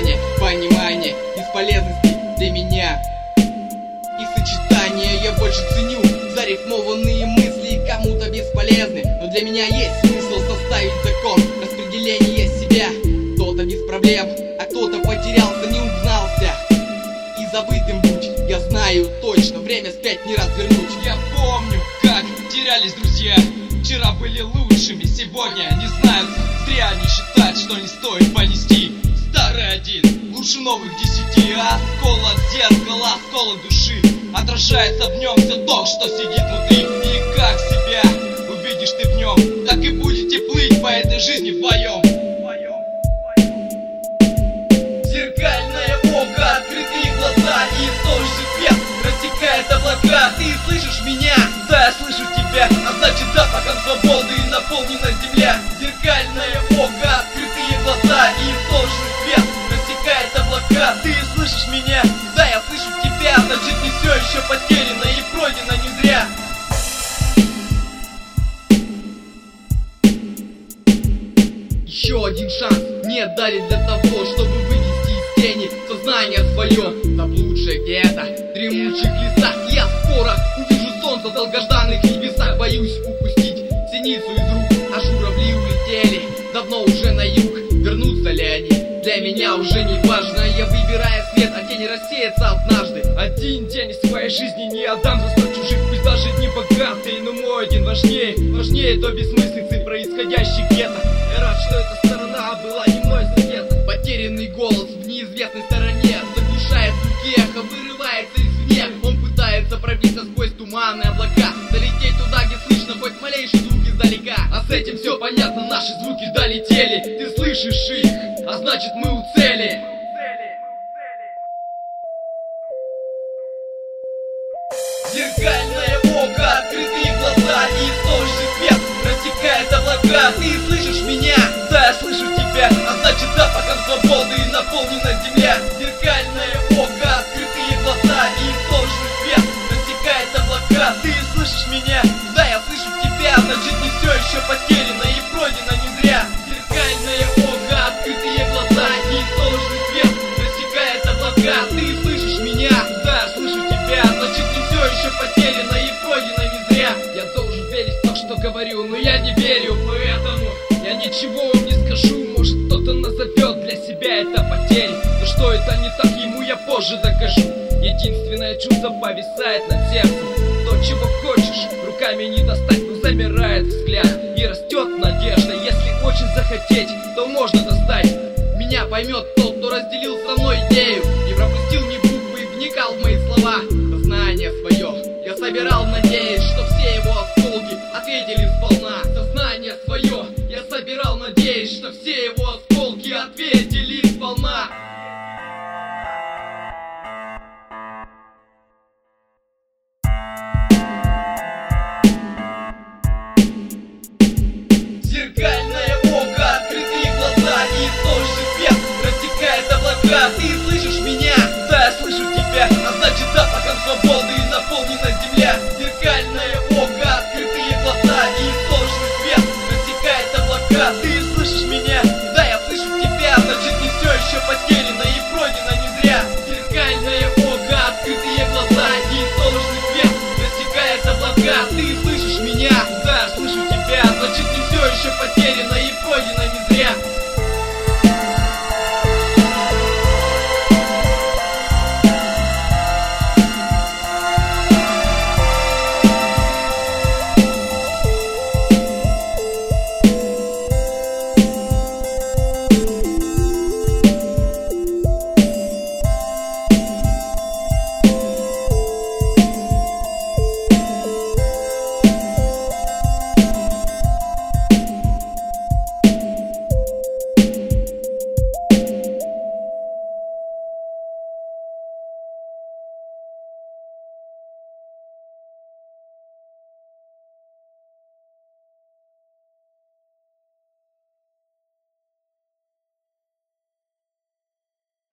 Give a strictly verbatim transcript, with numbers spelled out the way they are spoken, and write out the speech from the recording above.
знания, понимания, бесполезности для меня. Их сочетание я больше ценю. Зарифмованные мысли кому-то бесполезны, но для меня есть смысл составить закон распределения себя. Кто-то без проблем, а кто-то потерялся, не угнался и забытым будь. Я знаю точно, время вспять не развернуть. Я помню, как терялись друзья. Вчера были лучшими, сегодня не знают. Зря они считают, что не стоит понести. Старый один, лучше новых десяти. А осколок зеркала, осколок души отражается в нем все то, что сидит внутри. И как себя увидишь ты в нем, так и будете плыть по этой жизни вдвоем. Зеркальное око, открытые глаза и тот же свет рассекает облака. Ты слышишь меня? Да, я слышу тебя. А значит запахом свободы наполнена земля. Зеркальное око, открытые глаза и тот же свет рассекает облака. Ты слышишь меня? Да, я слышу тебя. Значит не все еще потеряно и пройдено не зря. Еще один шанс мне дали для того, чтобы вывести из тени сознание свое. Заблудшее где-то в дремучих лесах, я скоро увижу солнце в долгожданных небесах. Боюсь упустить синицу из рук, а журавли улетели давно уже на юг. Вернутся ли они? Для меня уже не важно. Я выбираю свет, а тень рассеется однажды. Один день из своей жизни не отдам за сто чужих, пусть даже не богатый, но мой один важнее. Важнее то бессмыслицы происходящей где-то. Я рад, что эта сторона была не мой завет. Потерянный голос в неизвестной стороне заглушает звуки эхо, вырывается извне. Он пытается пробиться сквозь туманные облака, долететь туда, где слышно хоть малейший звук издалека. А с этим все понятно, наши звуки долетели. Ты слышишь их, а значит мы у цели. Зеркальное око, открытые глаза и тот же свет рассекает облака. Ты слышишь меня? Да, я слышу тебя. А значит запахом свободы наполнена земля. Зеркальное око, открытые глаза и тот же свет рассекает облака. Ты слышишь меня? Да, я слышу тебя. Значит не все еще потеряно и пройдено не зря. Зеркальное око, открытые глаза и тот же свет рассекает облака. Ты слышишь меня? Да, я слышу тебя. Значит не все еще потеряно и пройдено не зря. Я должен верить в то, что говорю, но я не верю, поэтому я ничего вам не скажу. Может кто-то назовет для себя это потерей, но что это не так, ему я позже докажу. Единственное чувство повисает над сердцем, то, чего хочешь, руками не достать, но замирает взгляд и растет надежда. Если очень захотеть, то можно достать. Меня поймет тот, кто разделил со мной идею, не пропустил ни буквы и вникал в мои слова. Сознание свое я собирал, надеясь, что все его осколки ответили сполна. Сознание свое я собирал, надеясь, что все его осколки